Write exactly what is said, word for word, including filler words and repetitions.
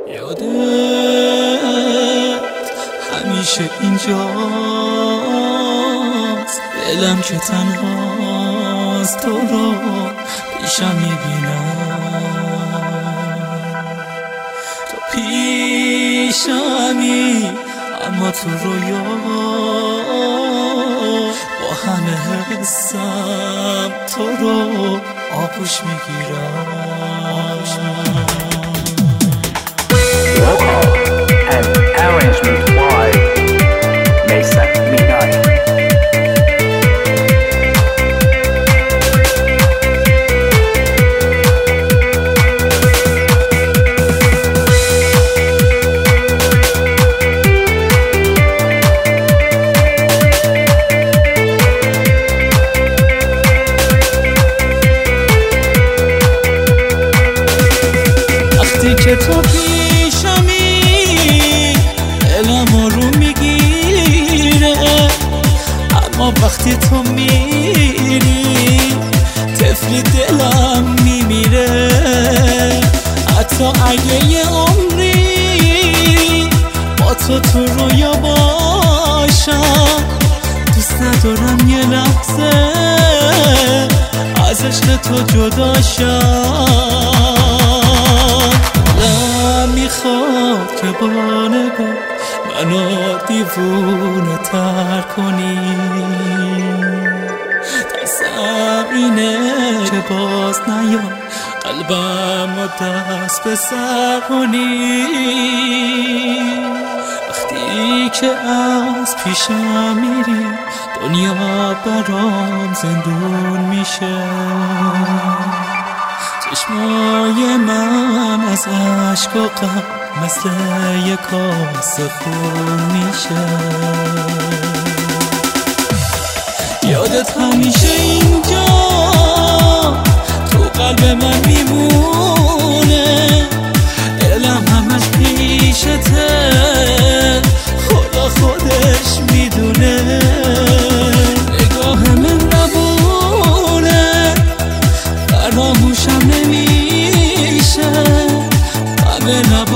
یادت همیشه اینجاست، دلم که تنهاست تو رو پیشم میبینم. تو پیشمی اما تو رویا با همه حسم تو رو آغوش میگیرم. Vocal and arrangement by Mesa Minaj. وقتی که تو پیشمی دلم رو میگیره، اما وقتی تو میری طفلی دلم میمیره. حتی اگه یه عمری با تو تو رویا باشم، دوست ندارم یه لحظه از عشق تو جدا شم. میخواد که با نگاه منو دیوونه تر کنی، ترسم اینه که باز نیام قلبم و دست به سر کنی. وقتی که از پیشم میری دنیا برام زندون میشه. چشمای من از عشق و غم مثل یک کاسه خون میشه. یادت همیشه اینجا تو قلب من میمونه، دلم همش پیشته، خدا خودش میدونه. نگاه من نبونه فراموشم نمیشه، همه نبونه